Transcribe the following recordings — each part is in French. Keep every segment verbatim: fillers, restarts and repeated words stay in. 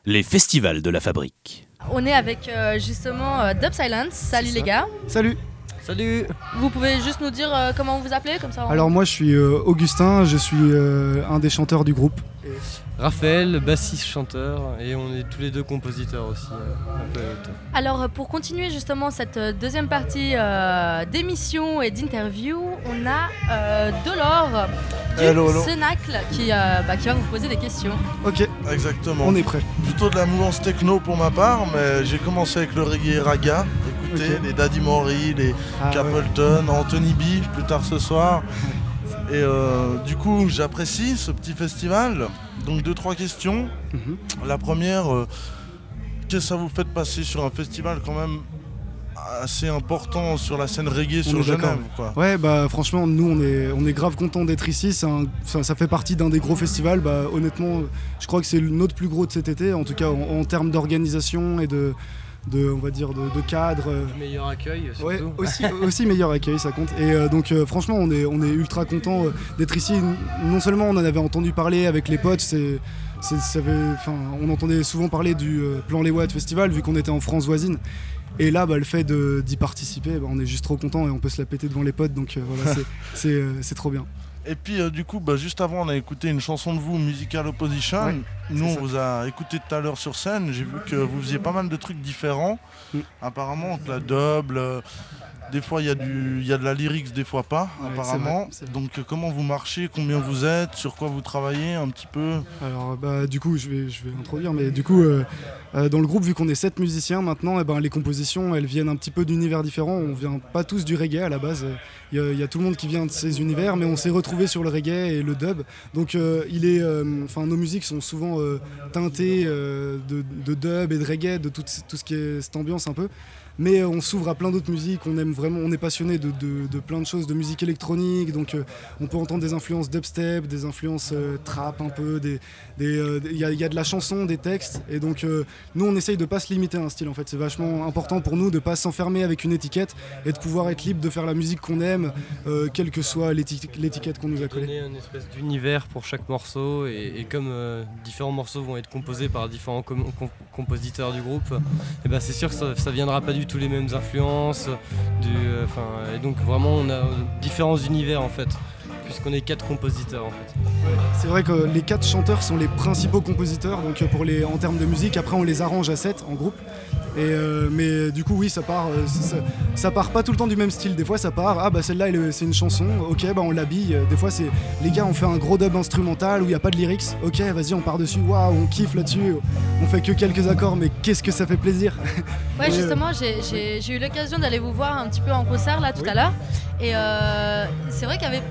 Les festivals de la Fabrique. On est avec euh, justement euh, Dub Silence. Salut les gars. Salut. Salut. Vous pouvez juste nous dire euh, comment vous vous appelez comme ça on... Alors moi je suis euh, Augustin, je suis euh, un des chanteurs du groupe. Raphaël, bassiste chanteur, et on est tous les deux compositeurs aussi. Euh, un peu. Alors pour continuer justement cette deuxième partie euh, d'émission et d'interview, on a euh, Dolore du hello, hello. Cénacle qui, euh, bah, qui va vous poser des questions. Ok, Exactement. on est prêt. Plutôt de la mouvance techno pour ma part, mais j'ai commencé avec le reggae raga. Écoutez, Ok. les Daddy Mori, les Ah, Capleton, Anthony B plus tard ce soir. Et euh, du coup, j'apprécie ce petit festival. Donc deux, trois questions. Mhm. La première, euh, qu'est-ce que ça vous fait de passer sur un festival quand même assez important sur la scène reggae On sur est Genève, d'accord. quoi. Ouais, bah franchement, nous on est, on est grave contents d'être ici. C'est un- ça, ça fait partie d'un des gros festivals. Bah, honnêtement, je crois que c'est notre plus gros de cet été, en tout cas en, en termes d'organisation et de, de, on va dire, de, de cadre. euh, Meilleur accueil surtout. Ouais, aussi, aussi meilleur accueil, ça compte. Et euh, donc euh, franchement, on est, on est ultra content d'être ici. Non seulement on en avait entendu parler avec les potes, c'est, c'est, ça avait- enfin, on entendait souvent parler du euh, Plan Les Watts Festival vu qu'on était en France voisine. Et là, bah, le fait de, d'y participer, bah, on est juste trop content et on peut se la péter devant les potes. Donc euh, voilà, c'est, c'est, euh, c'est trop bien. Et puis euh, du coup, bah, juste avant, on a écouté une chanson de vous, Musical Opposition. Ouais, Nous, c'est on ça. vous a écouté tout à l'heure sur scène. J'ai vu que vous faisiez pas mal de trucs différents. Mm. Apparemment, que la dub, le- des fois il y, a du- il y a de la lyrics, des fois pas, Ouais, apparemment. c'est vrai, c'est vrai. Donc euh, comment vous marchez, combien vous êtes, sur quoi vous travaillez un petit peu. Alors bah, du coup je vais, je vais introduire, mais du coup euh, euh, dans le groupe, vu qu'on est sept musiciens maintenant, eh ben, les compositions elles viennent un petit peu d'univers différents. On vient pas tous du reggae à la base, il y, a- il y a tout le monde qui vient de ces univers, mais on s'est retrouvés sur le reggae et le dub. Donc euh, il est, euh, enfin nos musiques sont souvent euh, teintées euh, de, de dub et de reggae, de tout, tout ce qui est cette ambiance un peu. Mais on s'ouvre à plein d'autres musiques, on aime vraiment, on est passionné de, de- de plein de choses, de musique électronique, donc euh, on peut entendre des influences dubstep, des influences euh, trap un peu, des, des, euh, il y, a- il y a de la chanson, des textes, et donc euh, nous on essaye de pas se limiter à un style en fait, c'est vachement important pour nous de pas s'enfermer avec une étiquette et de pouvoir être libre de faire la musique qu'on aime, euh, quelle que soit l'éti- l'étiquette qu'on nous a collée. Donner une espèce d'univers pour chaque morceau, et, et comme euh, différents morceaux vont être composés par différents com- com- compositeurs du groupe, et ben c'est sûr que ça, ça viendra pas du tout les mêmes influences. Du, euh, 'fin, et donc vraiment on a différents univers en fait, puisqu'on est quatre compositeurs en fait. C'est vrai que les quatre chanteurs sont les principaux compositeurs, donc euh, pour les, en termes de musique, après on les arrange à sept en groupe. Et euh, mais du coup oui ça part, euh, ça, ça part pas tout le temps du même style. Des fois ça part, ah bah celle-là elle- c'est une chanson, ok bah on l'habille. Des fois c'est les gars on fait un gros dub instrumental où il n'y a pas de lyrics, ok vas-y on part dessus, waouh on kiffe là-dessus. On fait que quelques accords mais qu'est-ce que ça fait plaisir. Ouais, Et, euh, justement, j'ai, j'ai- j'ai eu l'occasion d'aller vous voir un petit peu en concert là tout Oui. à l'heure. Et euh, c'est vrai qu'il y avait.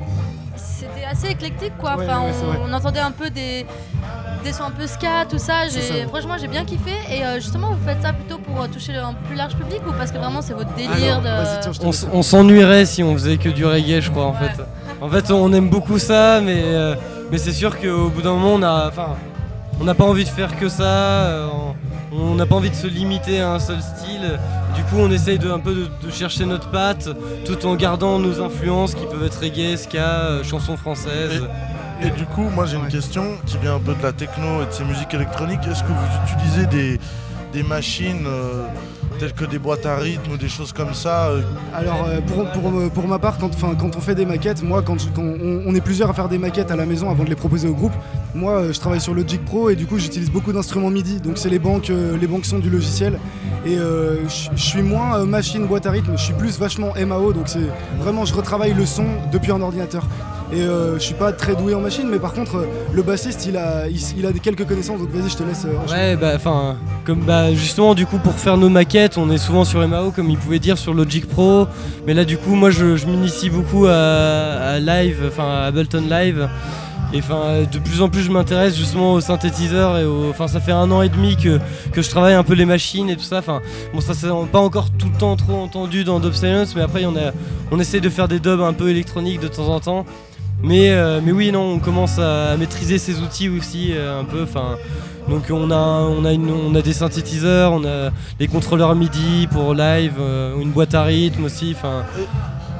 C'était assez éclectique quoi. Ouais, Enfin, ouais, c'est on, vrai. on entendait un peu des, des sons un peu ska, tout ça. C'est J'ai, ça. franchement, j'ai bien kiffé. Et euh, justement, vous faites ça plutôt pour euh, toucher le- un plus large public ou parce que vraiment c'est votre délire Alors, de. vas-y, tiens, je te On, laisse. s- on s'ennuierait si on faisait que du reggae, je crois en Ouais. fait. En fait on aime beaucoup ça, mais, euh, mais c'est sûr qu'au bout d'un moment on a, enfin, on n'a pas envie de faire que ça, euh, on- on n'a pas envie de se limiter à un seul style. Du coup on essaye de, un peu de, de chercher notre patte tout en gardant nos influences qui peuvent être reggae, ska, euh, chansons françaises. Et du coup, moi j'ai une Ouais. question qui vient un peu de la techno et de ces musiques électroniques. Est-ce que vous utilisez des, des machines euh, telles que des boîtes à rythme ou des choses comme ça euh, Alors euh, pour, pour, euh, pour ma part, quand, 'fin, quand on fait des maquettes, moi quand, je- quand on, on est plusieurs à faire des maquettes à la maison avant de les proposer au groupe, moi euh, je travaille sur Logic Pro et du coup j'utilise beaucoup d'instruments MIDI, donc c'est les banques, euh, les banques son du logiciel. Et euh, je je suis moins euh, machine boîte à rythme, je suis plus vachement M A O, donc c'est vraiment je retravaille le son depuis un ordinateur. Et euh, je suis pas très doué en machine, mais par contre euh, le bassiste il a, il, il a des quelques connaissances, donc vas-y je te laisse euh, enchaîner. Ouais, bah, enfin, comme bah, justement, du coup, pour faire nos maquettes, on est souvent sur M A O, comme il pouvait dire, sur Logic Pro. Mais là, du coup, moi, je, je m'initie beaucoup à, à Live, enfin, à Ableton Live. Et enfin, de plus en plus, je m'intéresse justement aux synthétiseurs et au, enfin, ça fait un an et demi que, que je travaille un peu les machines et tout ça. Enfin, bon, ça c'est pas encore tout le temps trop entendu dans Dub Silence, mais après, on a, on essaie de faire des dubs un peu électroniques de temps en temps. Mais, euh, mais oui, non, on commence à maîtriser ces outils aussi euh, un peu. Enfin, donc on a, on, a une, on a des synthétiseurs, on a les contrôleurs MIDI pour live, euh, une boîte à rythme aussi. Enfin,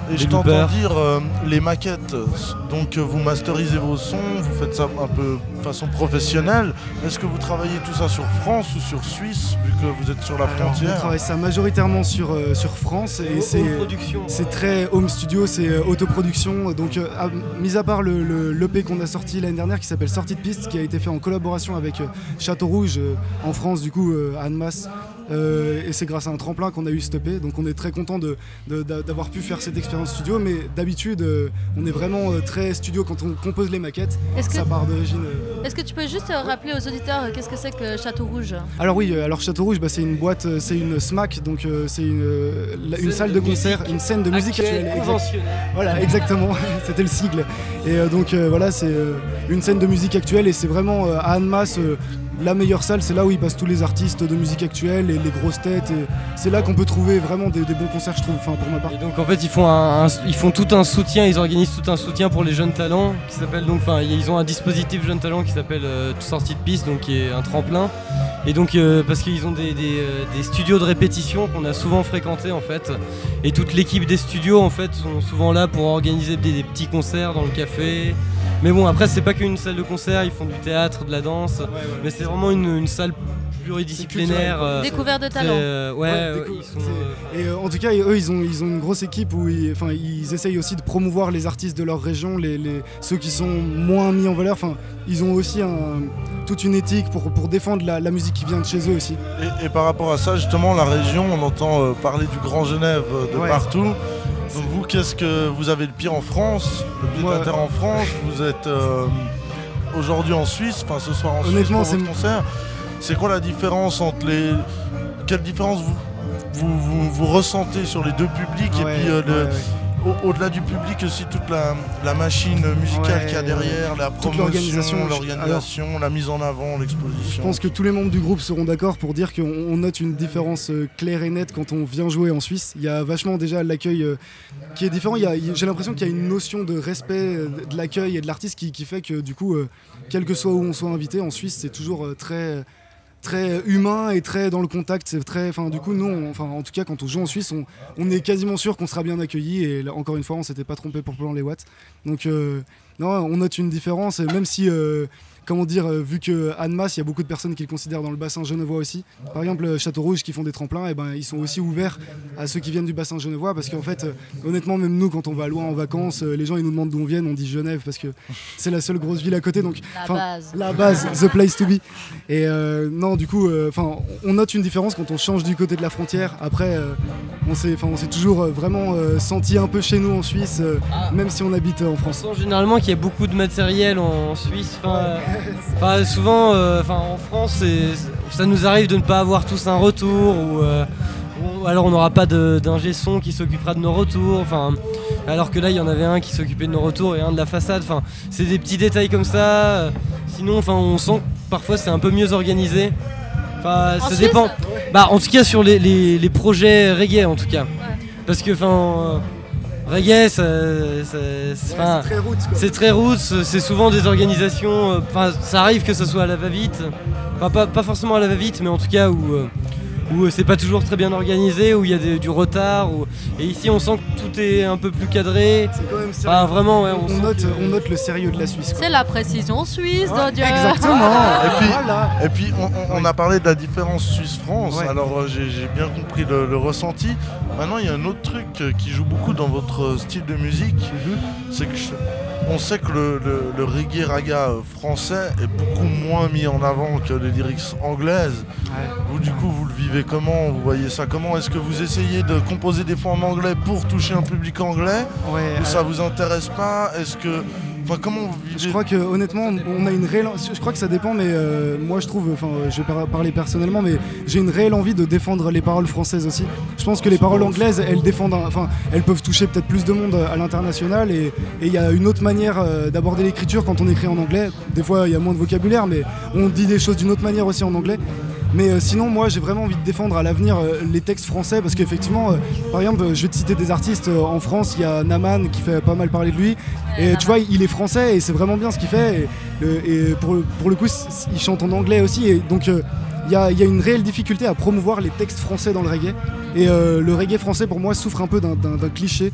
Et je t'entends dire euh, les maquettes, donc euh, vous masterisez vos sons, vous faites ça un peu de façon professionnelle. Est-ce que vous travaillez tout ça sur France ou sur Suisse, vu que vous êtes sur la frontière? Alors, on travaille ça majoritairement sur, euh, sur France et c'est, c'est très home studio, c'est euh, autoproduction. Donc euh, à, mis à part le, le, l'E P qu'on a sorti l'année dernière qui s'appelle Sortie de piste, qui a été fait en collaboration avec euh, Château Rouge euh, en France, du coup euh, à Annemasse. Euh, et c'est grâce à un tremplin qu'on a eu ce E P, donc on est très content de, de, d'avoir pu faire cette expérience studio, mais d'habitude euh, on est vraiment euh, très studio quand on compose les maquettes. Est-ce ça que, part d'origine. Euh... Est-ce que tu peux juste rappeler aux auditeurs euh, qu'est-ce que c'est que Château Rouge? Alors oui, euh, alors Château Rouge, bah, c'est une boîte, euh, c'est une S M A C, donc euh, c'est une, euh, une salle de concert, une scène de musique actuelle. Conventionnelle. Voilà, exactement, c'était le sigle. Et euh, donc euh, voilà, c'est euh, une scène de musique actuelle et c'est vraiment euh, à Annemasse. Euh, La meilleure salle, c'est là où ils passent tous les artistes de musique actuelle et les grosses têtes. Et c'est là qu'on peut trouver vraiment des, des bons concerts, je trouve, enfin, pour ma part. Et donc en fait, ils font, un, un, ils font tout un soutien, ils organisent tout un soutien pour les jeunes talents qui s'appelle donc, enfin, ils ont un dispositif jeunes talents qui s'appelle euh, Sortie de piste, donc qui est un tremplin. Et donc euh, parce qu'ils ont des, des, euh, des studios de répétition qu'on a souvent fréquentés en fait. Et toute l'équipe des studios en fait sont souvent là pour organiser des, des petits concerts dans le café. Mais bon, après, c'est pas qu'une salle de concert, ils font du théâtre, de la danse, ouais, ouais, mais c'est vraiment une, une salle pluridisciplinaire. Euh, Découverte de talent. Euh, ouais, ouais décou- ils sont, euh... Et euh, en tout cas, eux, ils ont, ils ont une grosse équipe où ils, enfin, ils essayent aussi de promouvoir les artistes de leur région, les, les, ceux qui sont moins mis en valeur. Enfin, ils ont aussi un, toute une éthique pour, pour défendre la, la musique qui vient de chez eux aussi. Et, et par rapport à ça, justement, la région, on entend euh, parler du Grand Genève de ouais. partout. Donc vous, qu'est-ce que vous avez le pire en France, le pied à terre en France, vous êtes euh, aujourd'hui en Suisse, enfin ce soir en Honnêtement, Suisse pour votre concert. C'est quoi la différence entre les... Quelle différence vous, vous, vous, vous ressentez sur les deux publics ouais, et puis euh, le... ouais, ouais. Au- au-delà du public aussi toute la, la machine musicale ouais, qu'il y a derrière, la promotion, l'organisation, l'organisation Alors, la mise en avant, l'exposition. Je pense que tous les membres du groupe seront d'accord pour dire qu'on on note une différence euh, claire et nette quand on vient jouer en Suisse. Il y a vachement déjà l'accueil euh, qui est différent. Il y a, il, j'ai l'impression qu'il y a une notion de respect euh, de l'accueil et de l'artiste qui, qui fait que du coup, euh, quel que soit où on soit invité en Suisse, c'est toujours euh, très... très humain et très dans le contact, c'est très, enfin du coup nous, on, enfin en tout cas quand on joue en Suisse, on, on est quasiment sûr qu'on sera bien accueilli et là, encore une fois on s'était pas trompé pour Plan les Watts. Donc euh, non, on note une différence, même si euh, comment dire, euh, vu qu'à Annemasse, il y a beaucoup de personnes qui le considèrent dans le bassin genevois aussi. Par exemple, Château Rouge qui font des tremplins, et ben, ils sont aussi ouverts à ceux qui viennent du bassin genevois parce qu'en fait, euh, honnêtement, même nous, quand on va loin en vacances, euh, les gens ils nous demandent d'où on vient, on dit Genève parce que c'est la seule grosse ville à côté. Donc, la base. La base, the place to be. Et euh, non, du coup, enfin, euh, on note une différence quand on change du côté de la frontière. Après, euh, on s'est, on s'est toujours euh, vraiment euh, senti un peu chez nous en Suisse, euh, ah. même si on habite euh, en France. On sent généralement qu'il y a beaucoup de matériel en Suisse. Enfin, souvent, euh, en France, c'est, ça nous arrive de ne pas avoir tous un retour, ou, euh, ou alors on n'aura pas de, d'ingé son qui s'occupera de nos retours. Enfin, alors que là, il y en avait un qui s'occupait de nos retours et un de la façade. Enfin, c'est des petits détails comme ça. Sinon, enfin, on sent que parfois c'est un peu mieux organisé. Enfin, ça Suisse, dépend. Bah, en tout cas, sur les, les, les projets reggae, en tout cas, ouais. Parce que, enfin. Euh, Reggae, ça, ça, c'est, ouais, c'est très roots, quoi. C'est très roots, c'est souvent des organisations. Enfin, ça arrive que ce soit à la va-vite. Enfin, pas, pas forcément à la va-vite, mais en tout cas où, où c'est pas toujours très bien organisé, où il y a des, du retard. Où... Et ici, on sent que tout est un peu plus cadré. C'est quand même sérieux. Enfin, vraiment, ouais, on, on, note, que... on note le sérieux de la Suisse, quoi. C'est la précision suisse, ouais, Dieu. Exactement. Et puis, voilà. et puis on, on, on a parlé de la différence Suisse-France. Ouais. Alors, euh, j'ai, j'ai bien compris le, le ressenti. Maintenant, il y a un autre truc qui joue beaucoup dans votre style de musique, mm-hmm. c'est que je, on sait que le, le, le reggae raga français est beaucoup moins mis en avant que les lyrics anglaises. Ouais. Vous, du coup, vous le vivez comment? Vous voyez ça comment? Est-ce que vous essayez de composer des fois en anglais pour toucher un public anglais, ouais, ou euh... ça vous intéresse pas? Est-ce que Enfin, comment vous vivez? Je crois que honnêtement, on a une réelle. Je crois que ça dépend, mais euh, moi je trouve. Enfin, je vais par- parler personnellement, mais j'ai une réelle envie de défendre les paroles françaises aussi. Je pense que les paroles anglaises, elles défendent. Enfin, elles peuvent toucher peut-être plus de monde à l'international, et il y a une autre manière euh, d'aborder l'écriture quand on écrit en anglais. Des fois, il y a moins de vocabulaire, mais on dit des choses d'une autre manière aussi en anglais. Mais euh, sinon, moi, j'ai vraiment envie de défendre à l'avenir euh, les textes français, parce qu'effectivement, euh, par exemple, je vais te citer des artistes euh, en France. Il y a Naman qui fait pas mal parler de lui, et tu vois, il est français et c'est vraiment bien ce qu'il fait. Et, et pour, pour le coup, il chante en anglais aussi, et donc il euh, y, a, y a une réelle difficulté à promouvoir les textes français dans le reggae. Et euh, le reggae français, pour moi, souffre un peu d'un, d'un, d'un cliché.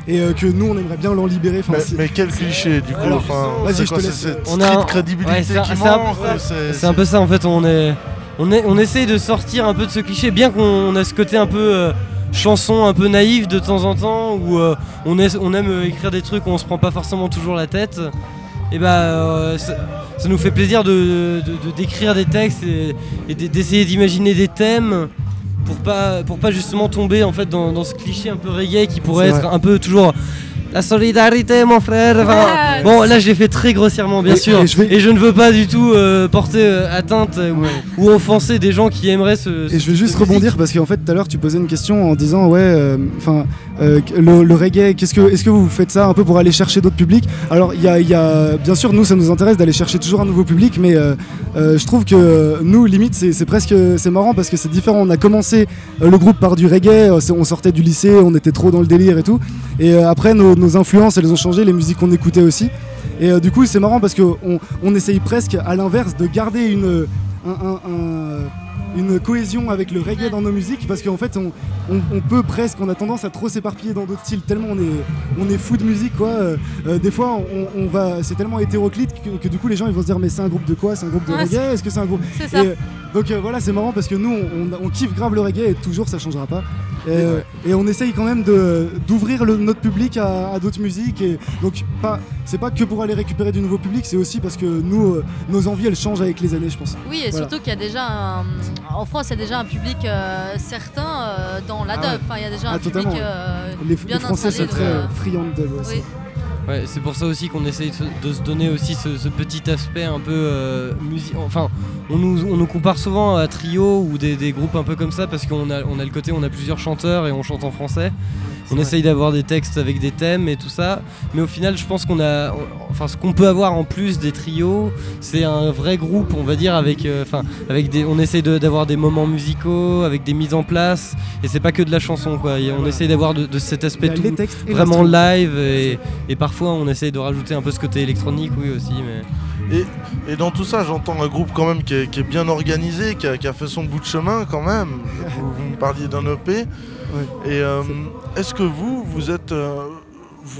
et euh, que nous on aimerait bien l'en libérer. Mais, si... mais quel cliché du coup. Alors, enfin, vas-y, c'est je quoi, te c'est laisse. cette On a street un- crédibilité ouais, c'est un- qui c'est un- manque. ouais, c'est- C'est un peu ça en fait, on est, on est, on essaye de sortir un peu de ce cliché, bien qu'on a ce côté un peu euh, chanson, un peu naïf de temps en temps, où euh, on, est, on aime euh, écrire des trucs où on se prend pas forcément toujours la tête. Et bah euh, ça, ça nous fait plaisir de, de- de- d'écrire des textes et, et d- d'essayer d'imaginer des thèmes pour pas, pour pas justement tomber en fait dans, dans ce cliché un peu reggae qui pourrait C'est être vrai. un peu toujours la solidarité mon frère. Enfin, Ah, bon là je l'ai fait très grossièrement bien Et- sûr et je vais- et je ne veux pas du tout euh, porter euh, atteinte euh, ou, ou offenser des gens qui aimeraient ce, ce Et je vais type juste de musique. rebondir parce qu'en fait tout à l'heure tu posais une question en disant ouais enfin euh, le, le reggae qu'est-ce que est-ce que vous faites ça un peu pour aller chercher d'autres publics. Alors il y a, il y a bien sûr nous ça nous intéresse d'aller chercher toujours un nouveau public, mais euh, euh, je trouve que nous limite c'est, c'est presque c'est marrant parce que c'est différent. On a commencé euh, le groupe par du reggae, euh, c'est- on sortait du lycée, on était trop dans le délire et tout, et euh, après nos, nos influences elles ont changé, les musiques qu'on écoutait aussi. Et euh, du coup c'est marrant parce qu'on on essaye presque à l'inverse de garder une, un, un- un- une cohésion avec le reggae dans nos musiques, parce qu'en fait on, on- on peut presque, on a tendance à trop s'éparpiller dans d'autres styles tellement on est, on est fou de musique quoi. Euh, euh, des fois on, on va, c'est tellement hétéroclite que, que du coup les gens ils vont se dire mais c'est un groupe de quoi, c'est un groupe de Ouais, reggae, est-ce que c'est un groupe. C'est ça. Et, euh, donc euh, voilà c'est marrant parce que nous on, on- on kiffe grave le reggae et toujours ça changera pas. Et, euh, et on essaye quand même de, d'ouvrir le- notre public à, à d'autres musiques, et donc pas, c'est pas que pour aller récupérer du nouveau public, c'est aussi parce que nous euh, nos envies elles changent avec les années je pense. Oui, et Voilà. surtout qu'il y a déjà un... En France, il y a déjà un public euh, certain euh, dans la Ah dub. ouais. Enfin, il y a déjà Ah, un public totalement, euh, Les, bien les Français installé. sont donc, très euh, friands de dub aussi. oui. Ouais, c'est pour ça aussi qu'on essaye de se- de se donner aussi ce, ce petit aspect un peu euh, musique. Enfin, on nous, on nous compare souvent à Trio ou des, des groupes un peu comme ça parce qu'on a, on a le côté, on a plusieurs chanteurs et on chante en français. On essaye d'avoir des textes avec des thèmes et tout ça, mais au final, je pense qu'on a, enfin, ce qu'on peut avoir en plus des trios, c'est un vrai groupe, on va dire, avec, euh, enfin, avec des, on essaye de- d'avoir des moments musicaux, avec des mises en place, et c'est pas que de la chanson, quoi. Et on essaye d'avoir de, de cet Il y aspect a tout les textes et vraiment l'instrument. live, et, et parfois on essaye de rajouter un peu ce côté électronique, oui aussi, mais. Et, et dans tout ça, j'entends un groupe quand même qui est, qui est bien organisé, qui a, qui a fait son bout de chemin quand même. Vous, vous me parliez d'un E P. Ouais. Et euh, est-ce que vous, vous êtes euh, vous,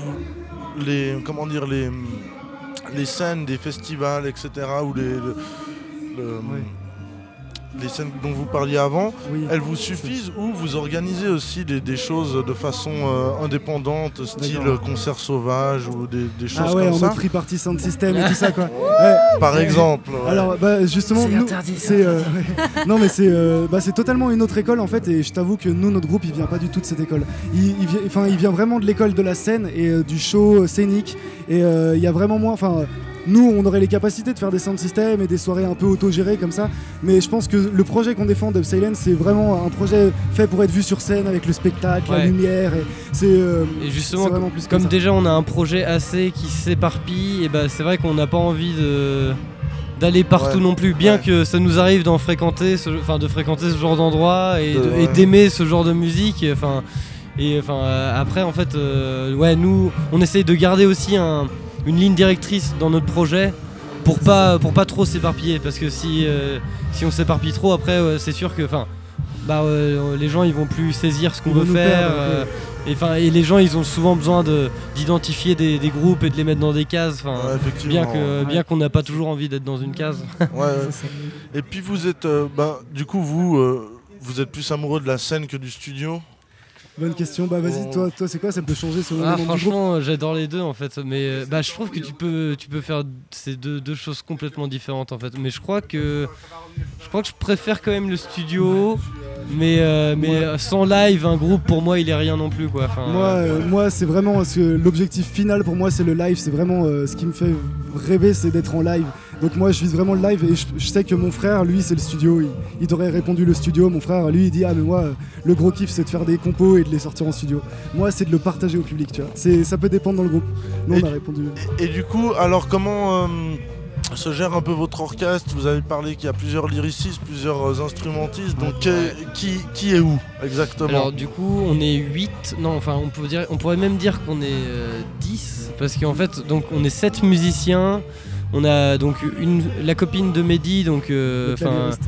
les comment dire les les scènes des festivals, et cetera, ou les le- le- Ouais. les scènes dont vous parliez avant, Oui. elles vous suffisent ou vous organisez aussi des, des choses de façon euh, indépendante, style D'accord. concert sauvage ou des, des choses Ah ouais, comme en ça, mode free party sound system et tout ça quoi. Ouais. par exemple. ouais. Alors bah justement C'est nous, interdit, c'est c'est euh, ouais. non mais c'est euh, bah, c'est totalement une autre école en fait, et je t'avoue que nous notre groupe il vient pas du tout de cette école. Il, il vient enfin il vient vraiment de l'école de la scène et euh, du show euh, scénique, et euh, il y a vraiment moins enfin euh, nous, on aurait les capacités de faire des sound systems et des soirées un peu autogérées comme ça, mais je pense que le projet qu'on défend de Silence, c'est vraiment un projet fait pour être vu sur scène avec le spectacle, la Ouais. lumière, et c'est euh, Et justement, c'est vraiment plus comme ça. déjà on a un projet assez qui s'éparpille, et bah c'est vrai qu'on n'a pas envie de d'aller partout Ouais. non plus, bien Ouais. que ça nous arrive d'en fréquenter, ce, enfin de fréquenter ce genre d'endroit et, De- de- ouais. et d'aimer ce genre de musique. et, Enfin et enfin euh, après en fait, euh, ouais nous on essaye de garder aussi un- une ligne directrice dans notre projet pour pas pour pas trop s'éparpiller, parce que si euh, si on s'éparpille trop après ouais, c'est sûr que enfin bah euh, les gens ils vont plus saisir ce qu'on Ils vont veut nous faire. perdre, euh, et, enfin, et les gens ils ont souvent besoin de, d'identifier des, des groupes et de les mettre dans des cases, enfin, Ouais, effectivement. bien, que, ouais. bien qu'on n'a pas toujours envie d'être dans une case. Ouais, ouais. C'est ça. Et puis vous êtes, euh, ben, du coup vous, euh, vous êtes plus amoureux de la scène que du studio. Bonne question, bah vas-y, Oh. toi, toi c'est quoi, ça peut changer selon Ah, le membre du groupe. franchement j'adore les deux en fait, mais euh, bah, je trouve que tu peux, tu peux faire ces deux, deux choses complètement différentes en fait, mais je crois que je crois que je préfère quand même le studio, mais, euh, mais euh, sans live un groupe pour moi il est rien non plus quoi. Enfin, Moi, euh, euh, moi c'est vraiment parce que l'objectif final pour moi c'est le live, c'est vraiment euh, ce qui me fait rêver, c'est d'être en live. Donc moi je vise vraiment le live, et je, je sais que mon frère lui c'est le studio, il, il t'aurait répondu le studio. Mon frère lui il dit ah mais moi euh, le gros kiff c'est de faire des compos et de les sortir en studio. Moi c'est de le partager au public, tu vois. C'est, ça peut dépendre dans le groupe. Nous Et on a du- répondu. Et, et du coup, alors comment euh, se gère un peu votre orchestre? Vous avez parlé qu'il y a plusieurs lyricistes, plusieurs euh, instrumentistes, donc que- qui, qui est où exactement? Alors du coup on est huit, non enfin on, peut dire, on pourrait même dire qu'on est euh, dix, parce qu'en fait donc on est sept musiciens, on a donc une, la copine de Mehdi, donc euh, Le enfin clavieriste.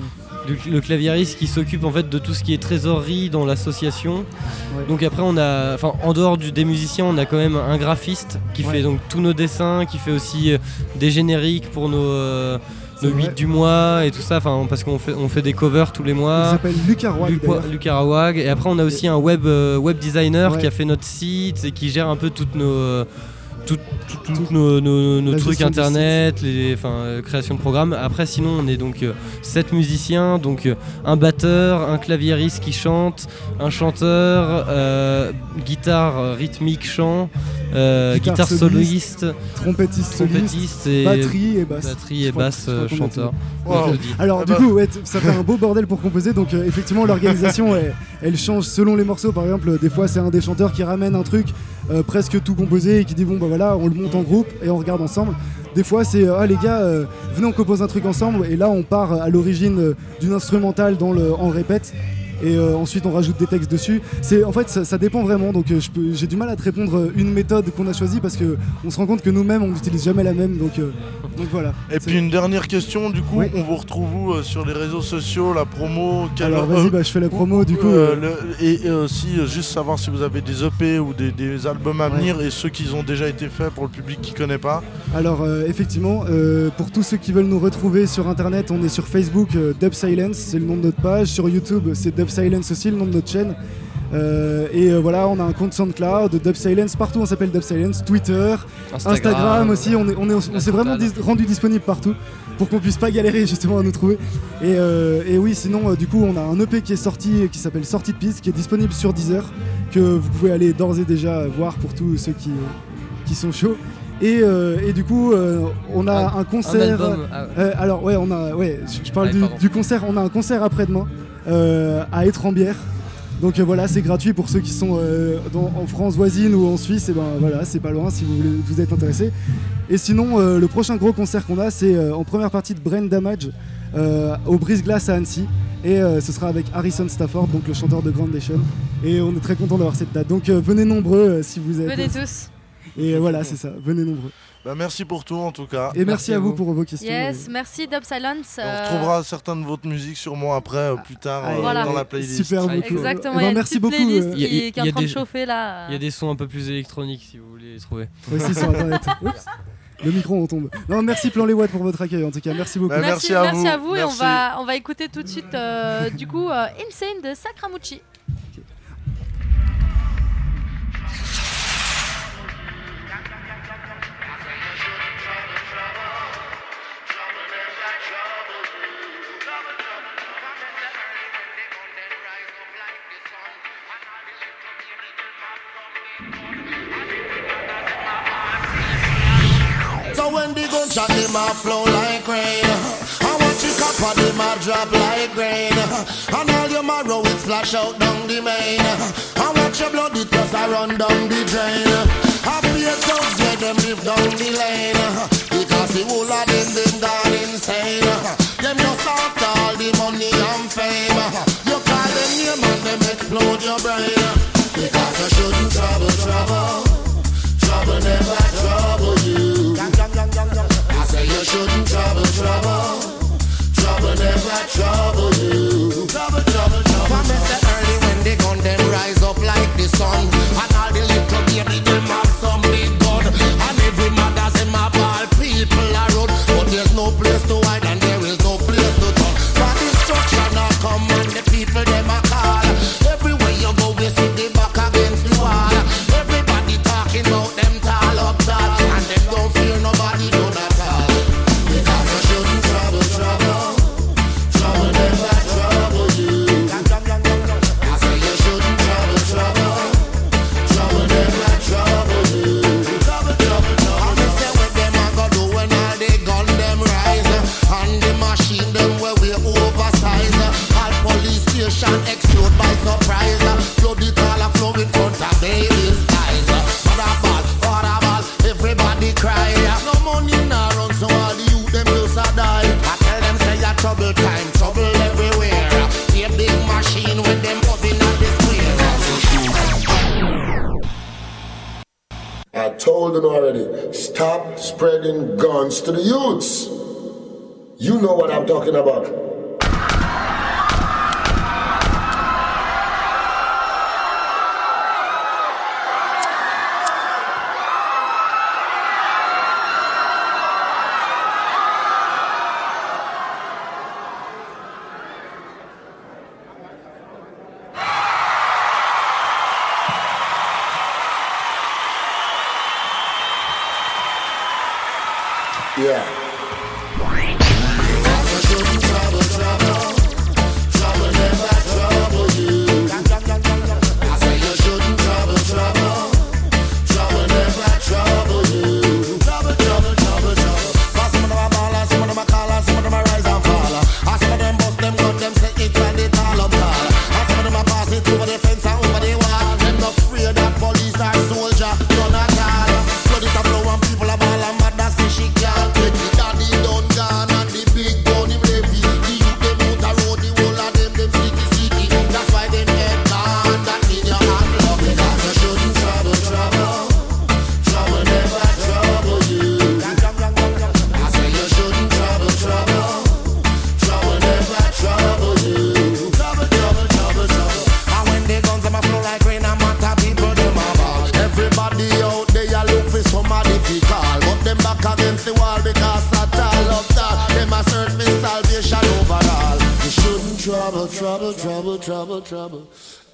du- le claviériste qui s'occupe en fait de tout ce qui est trésorerie dans l'association. Ouais. Donc après on a, enfin en dehors du, des musiciens, on a quand même un graphiste qui Ouais. fait donc tous nos dessins, qui fait aussi euh, des génériques pour nos euh, C'est nos vrai. huit du mois et tout ça. Enfin parce qu'on fait on fait des covers tous les Il mois. s'appelle Luc Arwag, Luc, d'ailleurs. Luc Arawag. Et après on a aussi un web euh, web designer Ouais. qui a fait notre site et qui gère un peu toutes nos euh, tout- tout- toutes nos, nos- nos La trucs gestion du internet, les, enfin, euh, création de programmes. Après, sinon, on est donc euh, sept musiciens, donc euh, un batteur, un claviériste qui chante, un chanteur, euh, guitare euh, rythmique chant, euh, Guitare guitare, soliste, soliste, Trompettiste, soliste, trompettiste et batterie et basse. batterie Je et crois- basse je crois euh, qu'on a chanteur. tout. Wow. Mélodie. Alors Ah du bah. coup, ouais, t- ça fait un beau bordel pour composer, donc euh, effectivement l'organisation elle, elle change selon les morceaux. Par exemple, des fois c'est un des chanteurs qui ramène un truc euh, presque tout composé et qui dit bon bah voilà, on le monte en groupe et on regarde ensemble. Des fois c'est euh, ah les gars, euh, venez on compose un truc ensemble et là on part à l'origine euh, d'une instrumentale dans le en répète. Et euh, ensuite on rajoute des textes dessus. C'est en fait ça, ça dépend vraiment. Donc euh, je peux- j'ai du mal à te répondre euh, une méthode qu'on a choisie parce que on se rend compte que nous-mêmes on n'utilise jamais la même. Donc euh, donc voilà. Et C'est- puis une dernière question, du coup, Oui. on vous retrouve où euh, sur les réseaux sociaux, la promo quel- Alors euh, vas-y, bah, je fais la promo du coup. euh, euh, le- et, et aussi euh, juste savoir si vous avez des E P ou des, des albums à Ouais. venir et ceux qui ont déjà été faits pour le public qui connaît pas. Alors euh, effectivement, euh, pour tous ceux qui veulent nous retrouver sur internet, on est sur Facebook, euh, Dub Silence, c'est le nom de notre page. Sur YouTube, c'est Dub Silence aussi, le nom de notre chaîne. Euh, et euh, voilà, on a un compte SoundCloud, Dub Silence, partout on s'appelle Dub Silence, Twitter, Instagram, aussi, on, est, on, est, on La s'est vraiment totale. dis- rendu disponible partout pour qu'on puisse pas galérer justement à nous trouver. Et, euh, et oui, sinon, euh, du coup, on a un E P qui est sorti, euh, qui s'appelle Sortie de piste, qui est disponible sur Deezer, que vous pouvez aller d'ores et déjà voir pour tous ceux qui, euh, qui sont chauds. Et, euh, et du coup, euh, on a Un- un Un concert. album. ah, Euh, alors ouais, on a, ouais, je, je parle Ouais, du, pardon. du concert. On a un concert après-demain euh, à Étrembières. Donc euh, voilà, c'est gratuit pour ceux qui sont euh, dans- en France voisine ou en Suisse. Et ben voilà, c'est pas loin si vous voulez, vous êtes intéressés. Et sinon, euh, le prochain gros concert qu'on a, c'est euh, en première partie de Brain Damage euh, au Brise-Glace à Annecy. Et euh, ce sera avec Harrison Stafford, donc le chanteur de Groundation. Et on est très content d'avoir cette date. Donc euh, venez nombreux euh, si vous êtes. Venez tous. Et euh, voilà, c'est ça. Venez nombreux. Bah, merci pour tout en tout cas. Et merci, Merci à à vous vous. pour vos questions. Yes, merci Dub Silence. On euh, retrouvera certaines de votre musique sûrement après, euh, plus tard, Ah, euh, voilà. dans la playlist. Super Ah, beaucoup. Exactement, Eh il y ben, a une merci petite beaucoup. playlist euh, qui, Il y a- qui est en il y a train de des- chauffer là. Il y a des sons un peu plus électroniques si vous voulez les trouver. aussi sur internet. Oups. Le micro on tombe. Non, merci Plan les Watts pour votre accueil en tout cas. Merci beaucoup. Bah, Merci, merci à merci vous. à vous et on Merci. va, on va écouter tout de suite euh, du coup euh, Insane de Sacramucci. So when the gunshot them a flow like rain, I watch you copper them a drop like rain, and all your marrow it splash out down the main. I watch your blood it just a run down the drain. I feel thugs where them live down the lane, because the whole of them them gone insane. Them just after all the money and fame. You call them name and them explode your brain, because you shouldn't trouble trouble. Trouble never trouble you. I say you shouldn't trouble trouble. Trouble never trouble you. Trouble, trouble, trouble. From me say early when they gun them rise up like the sun, and all the little baby them have some big gun, and every mother's in my ball people are road, but there's no place to hide and there is no place to turn. For destruction a come and the people them a call. Everywhere you go we see the back against the wall. Everybody talking about them tall up tall, and them don't fear nobody do not all. Because you shouldn't trouble trouble. Trouble never trouble you. I say you shouldn't trouble trouble. Trouble never trouble you. Trouble, trouble, trouble. I say what them a go do when all they gun them rise, and the machine them where we oversize. All police station explode by surprise. Blood it all a flow in front of baby's eyes. Mother ball, father ball, everybody cry. No money now run, so all the youth them just a die. I tell them say a trouble time, trouble everywhere. A big machine with them buzzing at the square. I told them already, stop spreading guns to the youths. You know what I'm talking about. Yeah. Trouble, trouble, trouble never trouble you. I say you shouldn't trouble, trouble, trouble never trouble you. Trouble, trouble, trouble, trouble. Cause some of them are baller, some of them are caller, some of them are rise and faller. And some of them bust them gun, them set it when they call up call. And some of them are pass it over the fence and over the wall. Them not afraid that police or soldier, none at all. Flood it up flow and people are ball and mad, that's the she can't take it. Daddy done gone and the big gun him heavy. The youth them out the road, the whole of them, them sticky sticky. That's why them head gone, that mean your hand love. Because you shouldn't trouble, trouble, trouble never trouble you. I say you shouldn't trouble, trouble, trouble never trouble you. Trouble, trouble, trouble, trouble. And when the guns them a flow like rain and matter, people them a ball. Everybody out there a look for somebody to call, but them back against the wall because that all of that. Them a search for salvation overall. You shouldn't trouble, trouble, trouble, trouble, trouble.